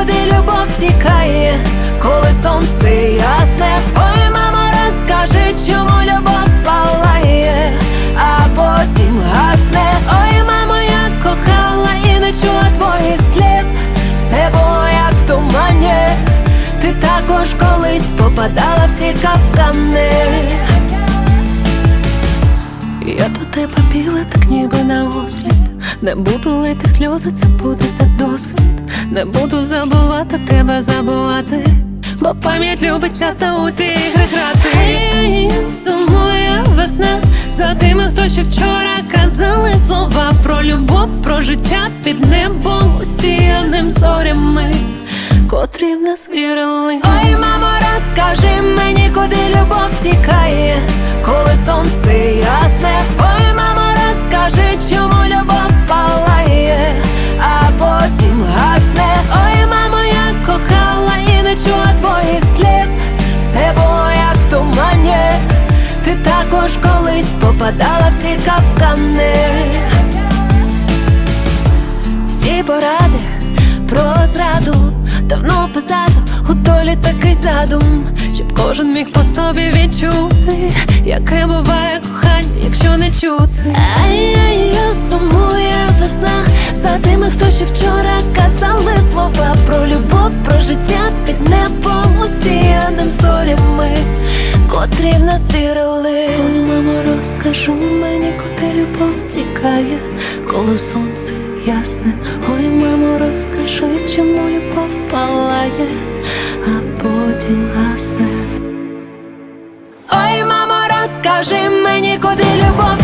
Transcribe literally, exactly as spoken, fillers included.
куди любов тікає, коли сонце ясне. Ой, мамо, розкажи, чому любов палає, а потім гасне. Ой, мамо, я кохала і не чула твоїх слів, все було як в тумані. Ти також колись попадала в ці капкани. Я до тебе біла, так ніби на осліп. Не буду лити сльози, це буде за досвід. Не буду забувати тебе забувати, бо пам'ять любить часто у ці ігри грати. Ей, сумує весна за тими, хто ще вчора казали слова про любов, про життя під небом, усіяним зорями, котрі в нас вірили. Ой, мамо, розкажи мені, куди любов тікає, коли сонце ясне. Ой, мамо, розкажи, чому любов палає, а потім гасне. Ой, мамо, я кохала і не чула твоїх слів, все було як в тумані. Ти також колись попадала в ці капкани. Всі поради про зраду давно позаду, у долі такий задум, щоб кожен міг по собі відчути, яке буває кохання, якщо не чути. Ай-яй, сумує весна за тими, хто ще вчора казали слова про любов, про життя під небом, усіяним зорями, котрі в нас вірили. Ой, мамо, розкажи мені, куди любов тікає, коли сонце ясне. Ой, мамо, розкажи, чому любов палає, а потім гасне. Ой, мамо, розкажи мені, куди любов